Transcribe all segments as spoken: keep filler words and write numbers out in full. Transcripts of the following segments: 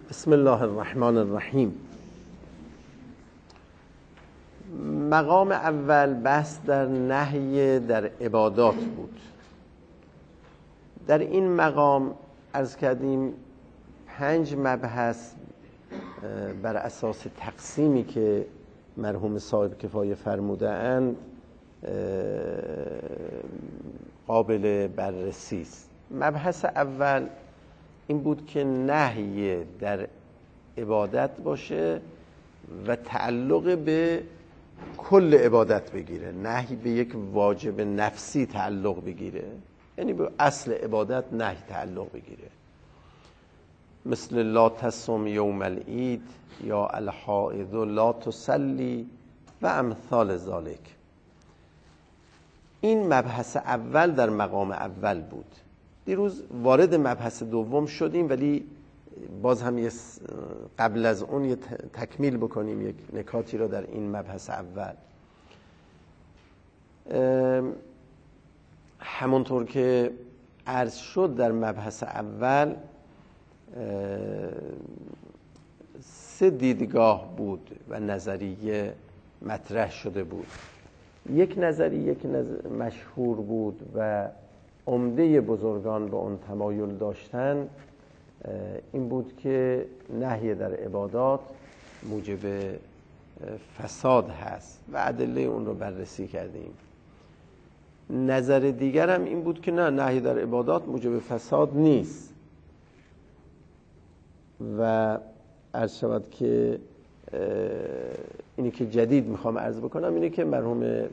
بسم الله الرحمن الرحیم. مقام اول بحث در نهی در عبادات بود. در این مقام عرض کردیم پنج مبحث بر اساس تقسیمی که مرحوم صاحب کفایه فرموده اند قابل بررسی است. مبحث اول این بود که نهی در عبادت باشه و تعلق به کل عبادت بگیره، نهی به یک واجب نفسی تعلق بگیره، یعنی به اصل عبادت نهی تعلق بگیره، مثل لا تصم یوم العید یا الحائض لا تصلی و امثال ذالک. این مبحث اول در مقام اول بود. دیروز وارد مبحث دوم شدیم، ولی باز هم یه قبل از اون یه تکمیل بکنیم یک نکاتی را در این مبحث اول. همونطور که عرض شد در مبحث اول سه دیدگاه بود و نظریه مطرح شده بود. یک نظریه یک نظر مشهور بود و عمده بزرگان به اون تمایل داشتن این بود که نهی در عبادات موجب فساد هست و ادله اون رو بررسی کردیم. نظر دیگر هم این بود که نه، نهی در عبادات موجب فساد نیست و عرض شود که اینی که جدید میخوام عرض بکنم اینه که مرحوم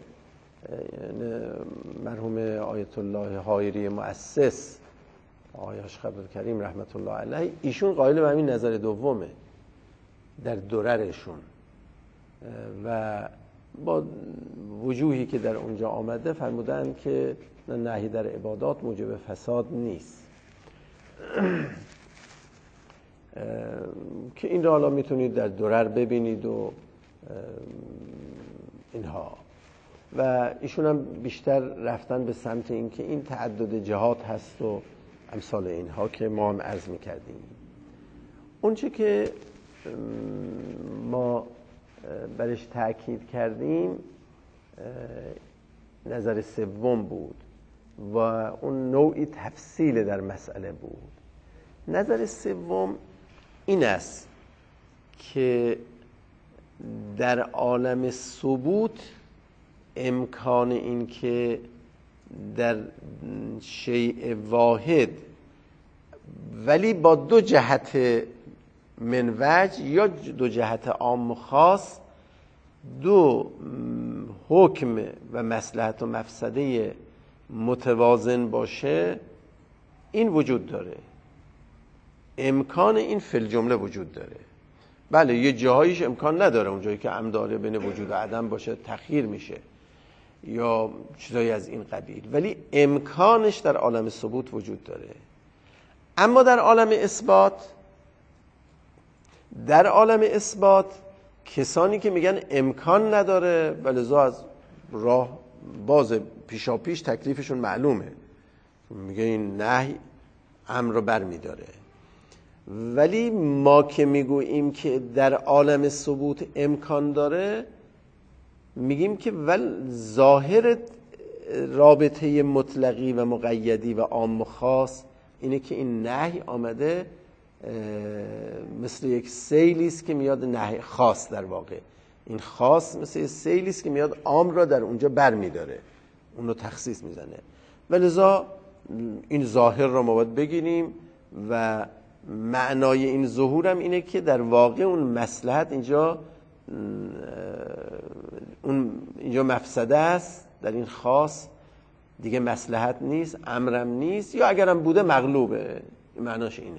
مرحوم آیت الله حایری مؤسس آقای اشرف عبدالکریم رحمت الله علیه، ایشون قائل به همین نظر دومه در دررشون و با وجوهی که در اونجا آمده فرمودن که نهی در عبادات موجب فساد نیست که این را حالا میتونید در درر ببینید و اینها. و ایشون هم بیشتر رفتن به سمت این که این تعدد جهات هست و امثال اینها که ما هم عرض میکردیم. اون چه که ما برش تأکید کردیم نظر سوم بود و اون نوعی تفصیل در مسئله بود. نظر سوم این است که در عالم ثبوت امکان این که در شیء واحد ولی با دو جهت منوج یا دو جهت عام و خاص دو حکم و مصلحت و مفسده متوازن باشه این وجود داره، امکان این فی الجمله وجود داره. بله یه جاهایش امکان نداره، اونجایی که عمد داره بین وجود و عدم باشه تخییر میشه یا چیزایی از این قبیل، ولی امکانش در عالم ثبوت وجود داره. اما در عالم اثبات در عالم اثبات کسانی که میگن امکان نداره ولذا از راه باز پیشا پیش تکلیفشون معلومه، میگه این نهی امر رو بر میداره. ولی ما که میگوییم که در عالم ثبوت امکان داره میگیم که ول ظاهر رابطه مطلقی و مقیدی و عام و خاص اینه که این نهی آمده مثل یک سیلی است که میاد نهی خاص، در واقع این خاص مثل یک سیلی است که میاد عام را در اونجا بر میداره، اون رو تخصیص میزنه. ولذا این ظاهر را ما باید بگیریم و معنای این ظهور هم اینه که در واقع اون مصلحت اینجا اون اینجا مفسده است، در این خاص دیگه مصلحت نیست، امرم نیست، یا اگرم بوده مغلوبه. معناش اینه.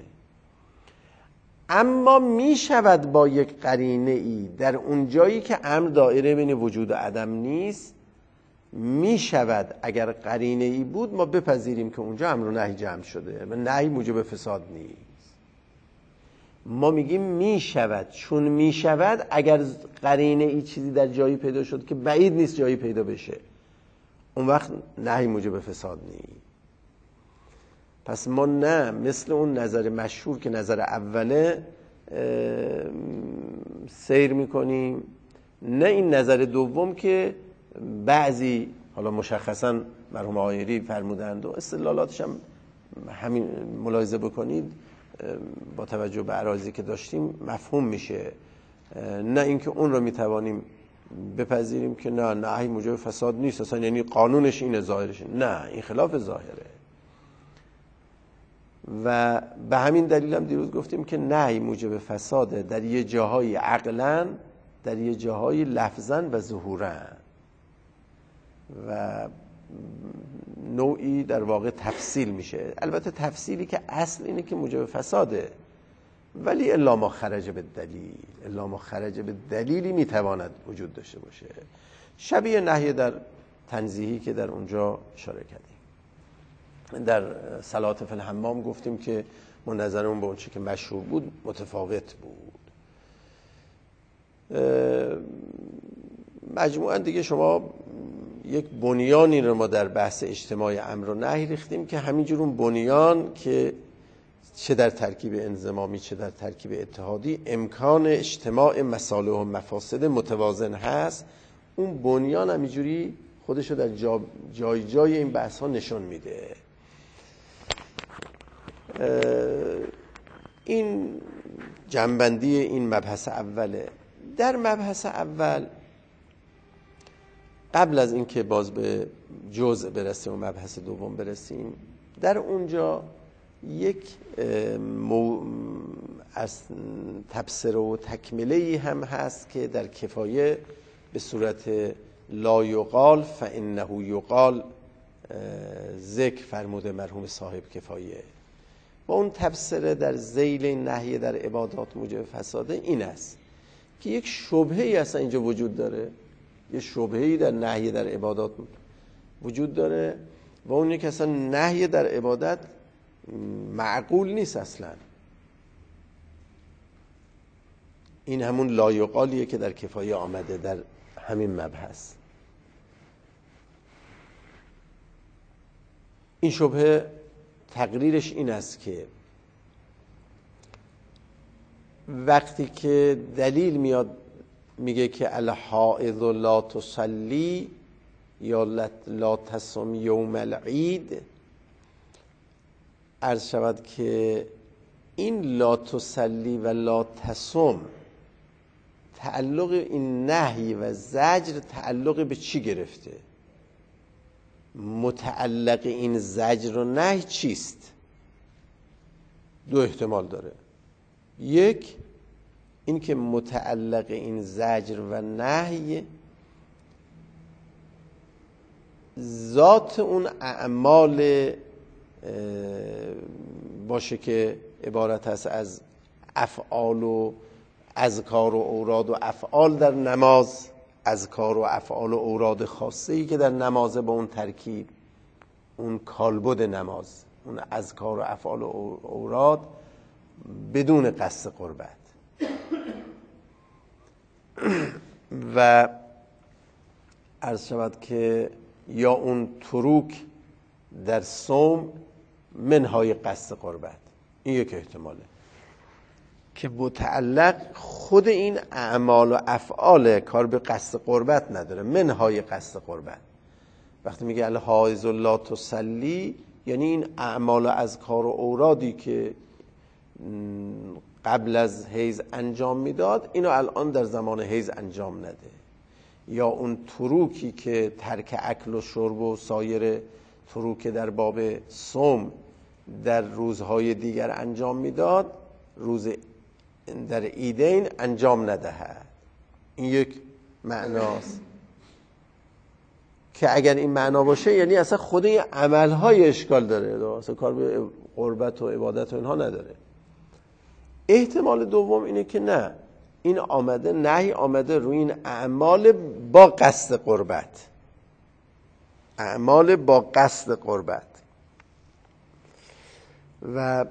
اما می شود با یک قرینه ای در اون جایی که امر دایره بین وجود و عدم نیست، می شود اگر قرینه ای بود ما بپذیریم که اونجا امر و نهی جمع شده و نهی موجب فساد نیست. ما میگیم می شود، چون می شود اگر قرینه ای چیزی در جایی پیدا شد که بعید نیست جایی پیدا بشه، اون وقت نهی موجب فساد نیست. پس ما نه مثل اون نظر مشهور که نظر اوله سیر میکنیم، نه این نظر دوم که بعضی حالا مشخصا مرحوم آیری فرمودند و استدلالاتش هم همین ملاحظه بکنید با توجه به اراضی که داشتیم مفهوم میشه، نه اینکه اون رو میتوانیم بپذیریم که نه نهی موجب فساد نیست اصلا، یعنی قانونش اینه ظاهرش، نه این خلاف ظاهره. و به همین دلیل هم دیروز گفتیم که نهی موجب فساده در یه جاهای عقلاً، در یه جاهای لفظاً و ظهوراً، و نوعی در واقع تفصیل میشه. البته تفصیلی که اصل اینه که موجب فساده، ولی الا ما خرج به دلیل، الا ما خرج به دلیلی میتواند وجود داشته باشه، شبیه نهی در تنزیهی که در اونجا اشاره کردیم. در صلات فی الحمام گفتیم که منظرمون به اون چی که مشهور بود متفاوت بود. مجموعاً دیگه شما یک بنیانی رو ما در بحث اجتماع امر و نهی ریختیم که همینجور اون بنیان که چه در ترکیب انضمامی چه در ترکیب اتحادی امکان اجتماع مصالح و مفاسد متوازن هست، اون بنیان همینجوری خودش رو در جا جای جای این بحث ها نشون میده. این جنبندی این مبحث اوله. در مبحث اول قبل از اینکه باز به جزء برسیم و مبحث دوم برسیم، در اونجا یک مو... از تبصره و تکمله‌ای هم هست که در کفایه به صورت لا یقال فانه یقال ذکر فرموده مرحوم صاحب کفایه. و اون تبصره در ذیل نهی در عبادات موجب فساده این است که یک شبهه‌ای اصلا اینجا وجود داره، یه شبهه‌ای در نهی در عبادات وجود داره و اون یک اصلا نهی در عبادت معقول نیست اصلا. این همون لایقالیه که در کفایه آمده در همین مبحث. این شبهه تقریرش این است که وقتی که دلیل میاد میگه که الحائض لا تصلی یا لا تصم یوم العید، عرض شود که این لا تصلی و لا تصم تعلق این نهی و زجر تعلق به چی گرفته؟ متعلق این زجر و نهی چیست؟ دو احتمال داره. یک، این که متعلق این زجر و نهی ذات اون اعمال باشه که عبارت هست از افعال و اذکار و اوراد و افعال در نماز، اذکار و افعال و اوراد خاصه‌ای که در نمازه با اون ترکیب، اون کالبد نماز، اون اذکار و افعال و اوراد بدون قصد قربت. و عرض شود که یا اون تروک در صوم منهای قصد قربت، این یک احتماله که متعلق خود این اعمال و افعال کار به قصد قربت نداره، منهای قصد قربت. وقتی میگه الحائض لا تصلی یعنی این اعمال و اذکار و اورادی که قبل از حیض انجام میداد اینو الان در زمان حیض انجام نده، یا اون تروکی که ترک اکل و شرب و سایر تروک در باب صوم در روزهای دیگر انجام میداد روز در عیدین انجام ندهد. این یک معناست که اگر این معنا باشه یعنی اصلا خود این عملهای اشکال داره، اصلا کار به قربت و عبادت و اینها نداره. احتمال دوم اینه که نه، این آمده نهی آمده روی این اعمال با قصد قربت، اعمال با قصد قربت. و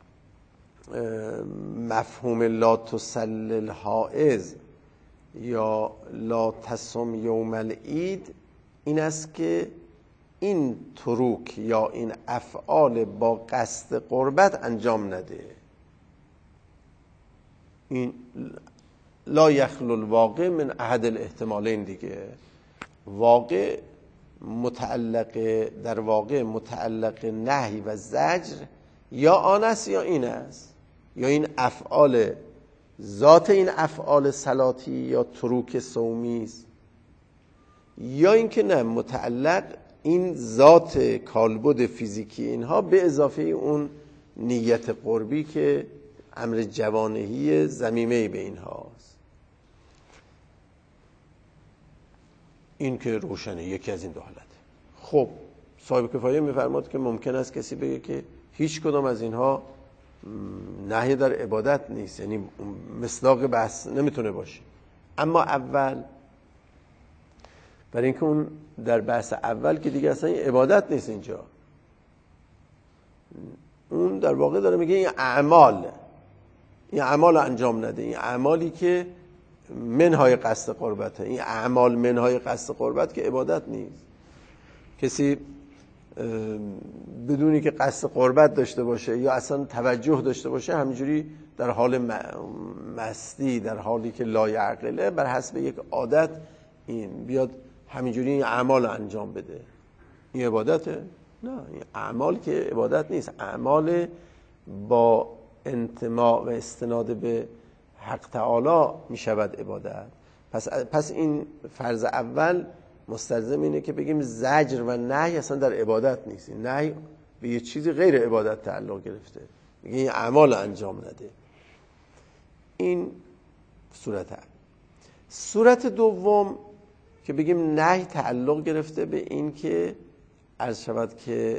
مفهوم لا تسل الحائض یا لا تصم یوم العید این است که این تروک یا این افعال با قصد قربت انجام نده. این لا یخلو الواقع من احد الاحتمالین دیگه. واقع متعلق در واقع متعلق نهی و زجر یا آن است یا این است، یا این افعال ذات این افعال صلاتی یا تروک صومی است، یا اینکه نه متعلق این ذات کالبد فیزیکی اینها به اضافه اون نیت قربی که امر جوانهی ضمیمه به اینهاست. این که روشنه، یکی از این دو حالته. خب صاحب کفایه میفرماد که ممکن است کسی بگه که هیچ کدام از اینها نهی در عبادت نیست، یعنی مصداق بحث نمیتونه باشه. اما اول، برای اینکه اون در بحث اول که دیگه اصلا عبادت نیست، اینجا اون در واقع داره میگه این اعمال این اعمال انجام نده، این اعمالی که منهای قصد قربته، این اعمال منهای قصد قربت که عبادت نیست. کسی بدونی که قصد قربت داشته باشه یا اصلا توجه داشته باشه، همینجوری در حال مستی، در حالی که لایعقله، بر حسب یک عادت این بیاد همینجوری این اعمال انجام بده، این عبادته؟ نه، این اعمال که عبادت نیست. اعمال با انتماء و استناد به حق تعالی می شود عبادت. پس پس این فرض اول مستلزم اینه که بگیم زجر و نهی اصلا در عبادت نیست. این نهی به یه چیزی غیر عبادت تعلق گرفته، میگه این اعمال انجام نده. این صورت اول. صورت دوم که بگیم نهی تعلق گرفته به این که عرض شود که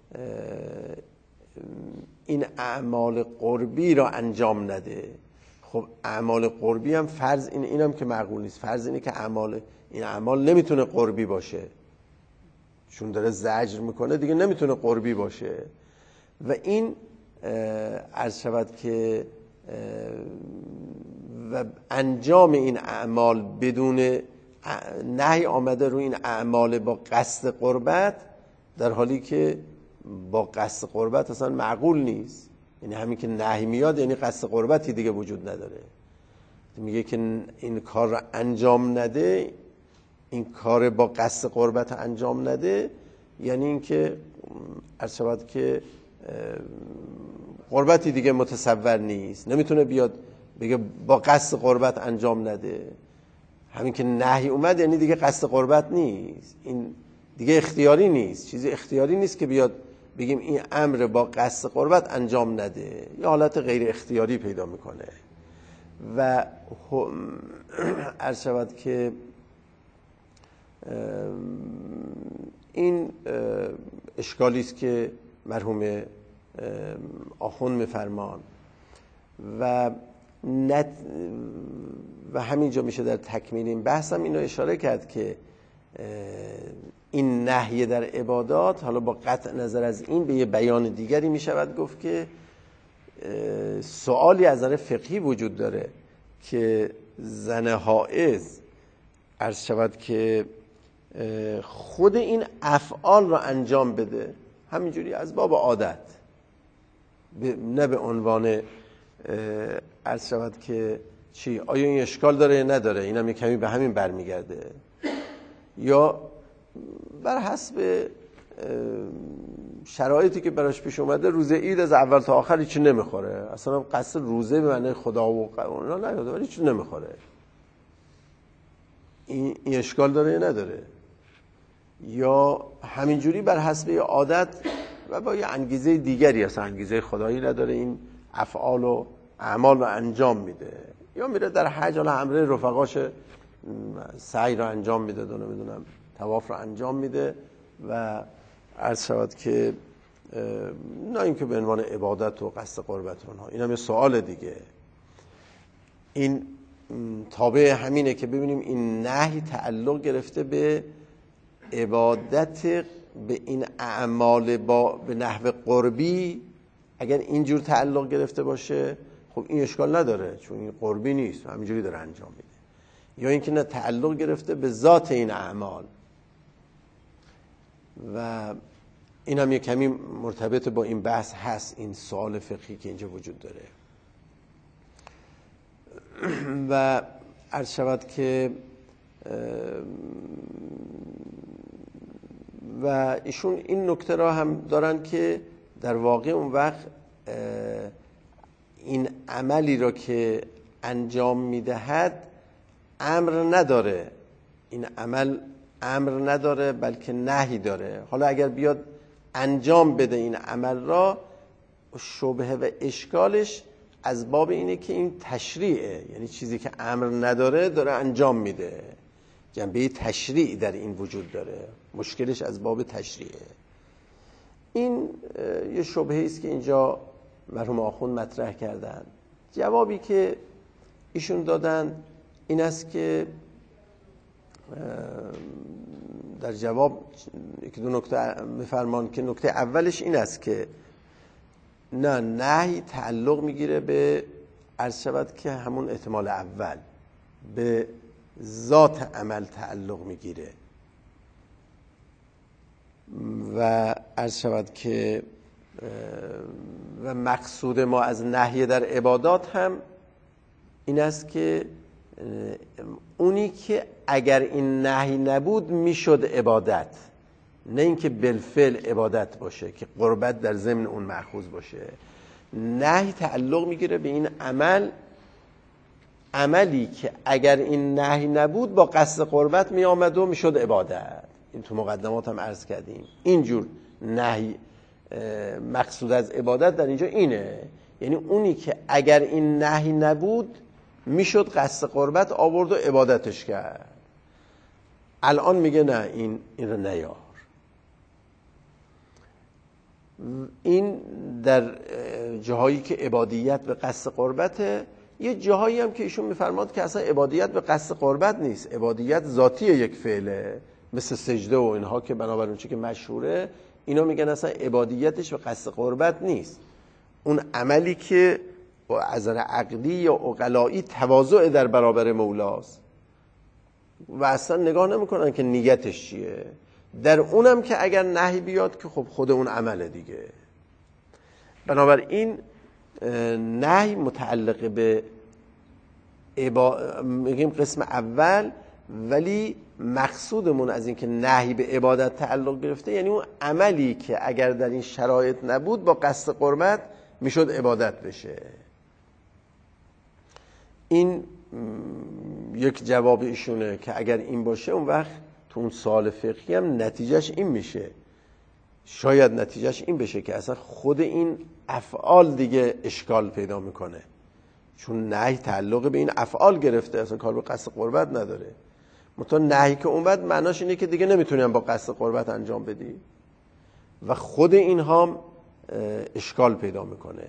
این اعمال قربی را انجام نده. خب اعمال قربی هم فرض این اینم که معقول نیست. فرض اینه که اعمال این اعمال نمیتونه قربی باشه، چون داره زجر میکنه دیگه نمیتونه قربی باشه. و این عرض شود که و انجام این اعمال بدون نهی آمده رو این اعمال با قصد قربت، در حالی که با قصد قربت اصلا معقول نیست. یعنی همین که نهی میاد یعنی قصد قربتی دیگه وجود نداره. میگه که این کار رو انجام نده، این کار با قصد قربت انجام نده، یعنی این که عرض شود که قربتی دیگه متصور نیست، نمیتونه بیاد بگه با قصد قربت انجام نده. همین که نهی اومد یعنی دیگه قصد قربت نیست، این دیگه اختیاری نیست، چیزی اختیاری نیست که بیاد بگیم این امر با قصد قربت انجام نده، یه حالت غیر اختیاری پیدا میکنه. و عرض شود که این اشکالی است که مرحوم آخوند میفرمان و نت و همینجا میشه در تکمیل این بحثم اینو اشاره کرد که این نهی در عبادات، حالا با قطع نظر از این به یه بیان دیگری میشود گفت که سوالی از نظر فقهی وجود داره که زن حائض عرض شود که خود این افعال را انجام بده همینجوری از باب عادت، نه به عنوان عرض شود که چی آیا این اشکال داره یا نداره، این هم یک کمی به همین برمیگرده، یا بر حسب شرایطی که براش پیش اومده روزه عید از اول تا آخر هیچی نمیخوره، اصلا قصد روزه به معنی خدا و اونا نیاده ولی هیچی نمیخوره، این, این اشکال داره یا نداره، یا همینجوری بر حسب عادت و با یه انگیزه دیگری، اصلا انگیزه خدایی نداره، این افعال و اعمال رو انجام میده، یا میره در حج حالا همراه رفقاش سعی رو انجام میده، دو نمیدونم طواف رو انجام میده و عرض شود که نه اینکه به عنوان عبادت و قصد قربت اونها. این هم یه سوال دیگه. این تابع همینه که ببینیم این نهی تعلق گرفته به عبادت، به این اعمال با به نحو قربی. اگر اینجور تعلق گرفته باشه خب این اشکال نداره، چون این قربی نیست، همینجوری داره انجام میده. یا اینکه نه تعلق گرفته به ذات این اعمال، و این هم یک کمی مرتبط با این بحث هست، این سوال فقهی که اینجا وجود داره. و عرض شود که و ایشون این نکته را هم دارن که در واقع اون وقت این عملی را که انجام میدهد امر نداره، این عمل امر نداره بلکه نهی داره. حالا اگر بیاد انجام بده این عمل را، شبهه و اشکالش از باب اینه که این تشریعه، یعنی چیزی که امر نداره داره انجام میده، جنبه تشریع در این وجود داره، مشکلش از باب تشریعه. این یه شبهه است که اینجا مرحوم آخوند مطرح کردن. جوابی که ایشون دادن این است که در جواب یکی دو نکته میفرمان که نکته اولش این است که نه، نهی تعلق میگیره به عرض شود که همون احتمال اول، به ذات عمل تعلق میگیره و عرض شود که و مقصود ما از نهی در عبادات هم این است که اونی که اگر این نهی نبود میشد عبادت، نه اینکه بالفعل عبادت باشه که قربت در ضمن اون مأخوذ باشه. نهی تعلق میگیره به این عمل، عملی که اگر این نهی نبود با قصد قربت می آمد و میشد عبادت. این تو مقدمات هم عرض کردیم. اینجور نهی مقصود از عبادت در اینجا اینه، یعنی اونی که اگر این نهی نبود میشد قصد قربت آورد و عبادتش کرد. الان میگه نه، این این رو نیار. این در جاهایی که عبادیت به قصد قربته. یه جاهایی هم که ایشون میفرماد که اصلا عبادیت به قصد قربت نیست، عبادیت ذاتی یک فعله، مثل سجده و اینها که بنابر اون چی که مشهوره، اینا میگن اصلا عبادیتش به قصد قربت نیست. اون عملی که از نظر عقلی یا عقلایی تواضع در برابر مولاست و اصلا نگاه نمیکنن که نیتش چیه. در اونم که اگر نهی بیاد که خب خود اون عمله دیگه. بنابراین نهی متعلق به عبا... میگیم قسم اول، ولی مقصودمون از این که نهی به عبادت تعلق گرفته یعنی اون عملی که اگر در این شرایط نبود با قصد قربت میشد عبادت بشه. این یک جواب ایشونه که اگر این باشه اون وقت تو اون سوال فقهی هم نتیجهش این میشه، شاید نتیجهش این بشه که اصلا خود این افعال دیگه اشکال پیدا میکنه، چون نهی تعلق به این افعال گرفته، اصلا کار به قصد قربت نداره. مثلا نهی که اومد معناش اینه که دیگه نمیتونیم با قصد قربت انجام بدی و خود این هم اشکال پیدا میکنه.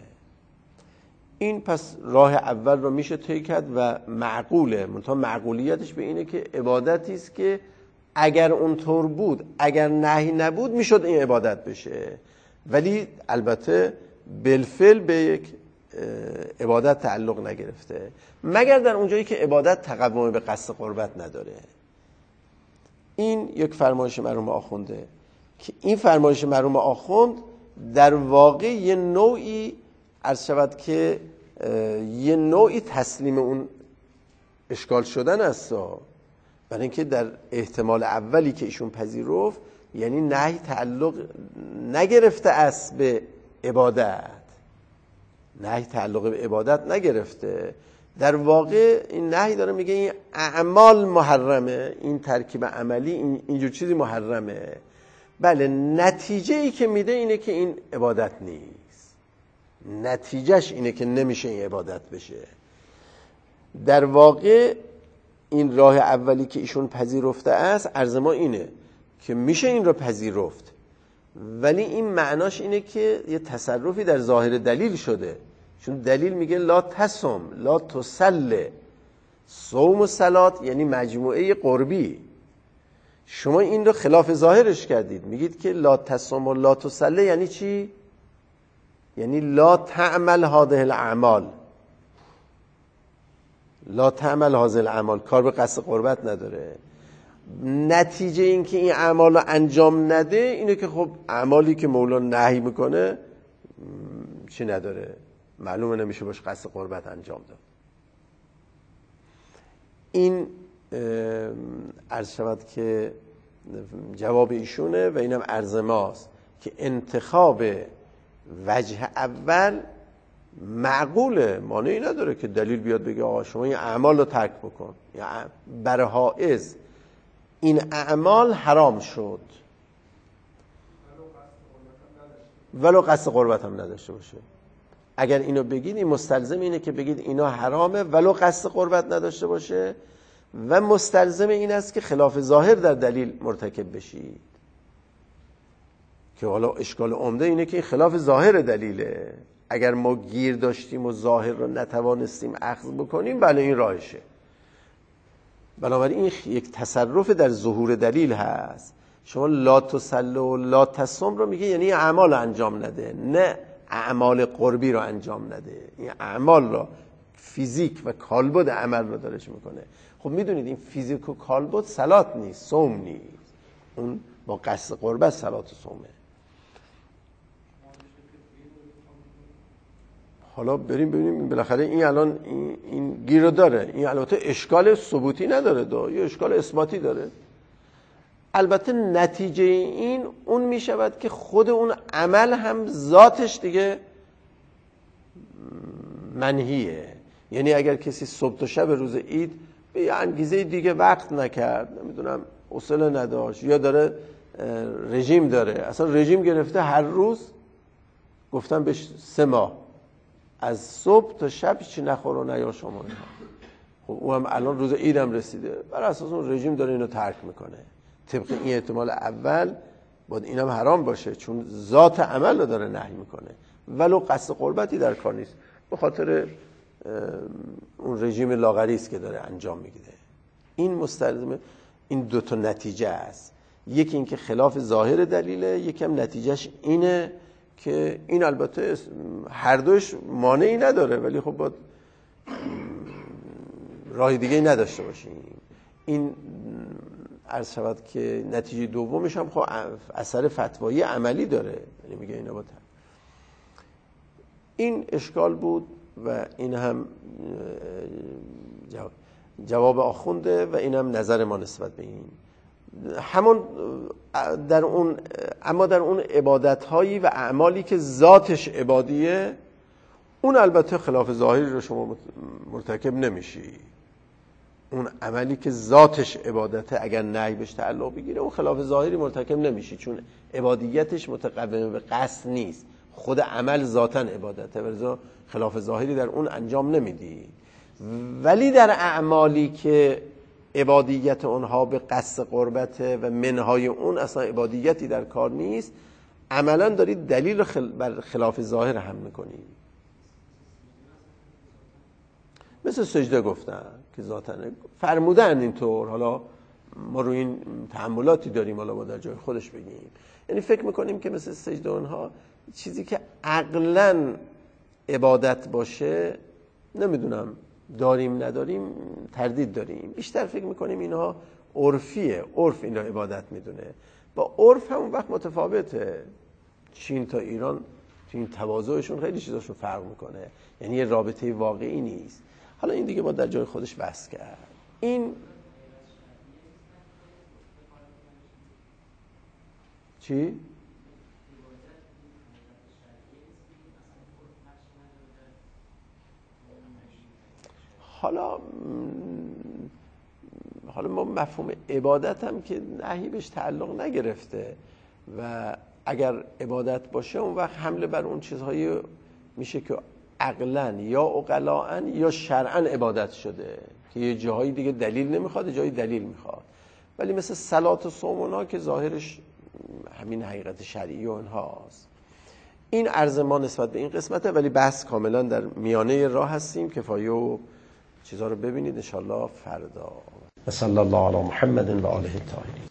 این پس راه اول رو میشه طی کرد و معقوله. مثلا معقولیتش به اینه که عبادتی است که اگر اونطور بود، اگر نهی نبود میشد این عبادت بشه، ولی البته بالفعل به یک عبادت تعلق نگرفته، مگر در اونجایی که عبادت تقوم به قصد قربت نداره. این یک فرمایش مرحوم آخونده که این فرمایش مرحوم آخوند در واقع یه نوعی عرض شود که یه نوعی تسلیم اون اشکال شدن است، برای اینکه در احتمال اولی که ایشون پذیرفت یعنی نهی تعلق نگرفته است به عبادت، نهی تعلق به عبادت نگرفته، در واقع این نهی داره میگه این اعمال محرمه، این ترکیب عملی این اینجور چیزی محرمه. بله، نتیجه ای که میده اینه که این عبادت نیست، نتیجهش اینه که نمیشه این عبادت بشه. در واقع این راه اولی که ایشون پذیرفته است، عرض ما اینه که میشه این رو پذیرفت، ولی این معناش اینه که یه تصرفی در ظاهر دلیل شده، چون دلیل میگه لا تصم لا تصله، صوم و صلات یعنی مجموعه قربی، شما این رو خلاف ظاهرش کردید، میگید که لا تصم و لا تصله یعنی چی؟ یعنی لا تعمل هذه الاعمال، لا تعمل هذه الاعمال، کار به قصد قربت نداره. نتیجه این که این اعمال رو انجام نده اینه که خب اعمالی که مولا نهی میکنه چی نداره، معلومه نمیشه باش قصد قربت انجام داد. این عرض شود که جواب ایشونه و اینم عرض ماست که انتخاب وجه اول معقوله، مانعی نداره که دلیل بیاد بگه آقا شما این اعمال رو ترک بکن، یعنی بر حائز این اعمال حرام شد ولو قصد قربت هم نداشته باشه. اگر اینو بگید این مستلزم اینه که بگید اینا حرامه ولو قصد قربت نداشته باشه و مستلزم این است که خلاف ظاهر در دلیل مرتکب بشید، که حالا اشکال عمده اینه که این خلاف ظاهر دلیله. اگر ما گیر داشتیم و ظاهر رو نتوانستیم اخذ بکنیم بله این راهشه. بنابراین این یک تصرف در ظهور دلیل هست. شما لا تصلی و لا تصم رو میگه یعنی اعمال رو انجام نده، نه اعمال قربی رو انجام نده. این اعمال رو فیزیک و کالبد عمل رو دارش میکنه. خب میدونید این فیزیک و کالبد صلات نیست، صوم نیست، اون با قصد قربت صلات و صومه. حالا بریم ببینیم بالاخره این الان این, این گیر رو داره. این البته اشکال ثبوتی نداره، دا یه اشکال اثباتی داره. البته نتیجه این اون می شود که خود اون عمل هم ذاتش دیگه منهیه. یعنی اگر کسی صبح تا شب روز عید به یه انگیزه دیگه وقت نکرد، نمیدونم حوصله نداشت یا داره رژیم داره، اصلا رژیم گرفته هر روز، گفتم بهش سه ماه از صبح تا شب چی نخور و نیا شما. خب او هم الان روز عید هم رسیده، بر اساس اون رژیم داره اینو ترک میکنه. طبق این احتمال اول باید اینم حرام باشه چون ذات عمل رو داره نهی میکنه ولو قصد قربتی در کار نیست، به خاطر اون رژیم لاغری است که داره انجام میگیره. این مستلزم این دو تا نتیجه است، یکی این که خلاف ظاهر دلیله، یکی هم نتیجهش اینه که این البته هر دوش مانعی نداره ولی خب باید راه دیگه نداشته باشیم. این عرض شود که نتیجه دومش هم خب اثر فتوایی عملی داره، یعنی میگه اینا با این اشکال بود و این هم جواب, جواب آخونده و این هم نظر ما نسبت به این. همون در اون اما در اون عبادت هایی و اعمالی که ذاتش عبادیه، اون البته خلاف ظاهری رو شما مرتکب نمیشی. اون عملی که ذاتش عبادته اگر نهی بهش تعلق بگیره اون خلاف ظاهری مرتکب نمیشی، چون عبادیتش متقوم به قصد نیست، خود عمل ذاتاً عبادته ولذا خلاف ظاهری در اون انجام نمیدی. ولی در اعمالی که عبادیت اونها به قصد قربته و منهای اون اصلا عبادیتی در کار نیست، عملاً داری دلیل خل... بر خلاف ظاهر هم میکنی. مثل سجده گفتن که ذاتاً فرمودن اینطور، حالا ما روی این تأملاتی داریم، حالا با در جای خودش بگیم. یعنی فکر میکنیم که مثل سجده اونها چیزی که عقلاً عبادت باشه، نمیدونم داریم نداریم تردید داریم، بیشتر فکر میکنیم اینها عرفیه، عرف این را عبادت میدونه. با عرف همون وقت متفاوته. چین تا ایران تو این تواضعشون خیلی چیزاشون فرق میکنه، یعنی یه رابطه واقعی نیست. حالا این دیگه با در جای خودش بحث کرد. این چی؟ حالا حالا ما مفهوم عبادت هم که نهی بهش تعلق نگرفته و اگر عبادت باشه اون وقت حمله بر اون چیزهایی میشه که عقلاً یا عقلاً یا شرعاً عبادت شده که یه جاهایی دیگه دلیل نمیخواد، جایی دلیل میخواد. ولی مثل صلات و صوم اونا که ظاهرش همین حقیقت شرعی و اینهاست. این عرض ما نسبت به این قسمته، ولی بحث کاملا در میانه راه هستیم. کفایه و چیزها رو ببینید انشالله فردا. صلی الله علی محمد و آله الطاهرین.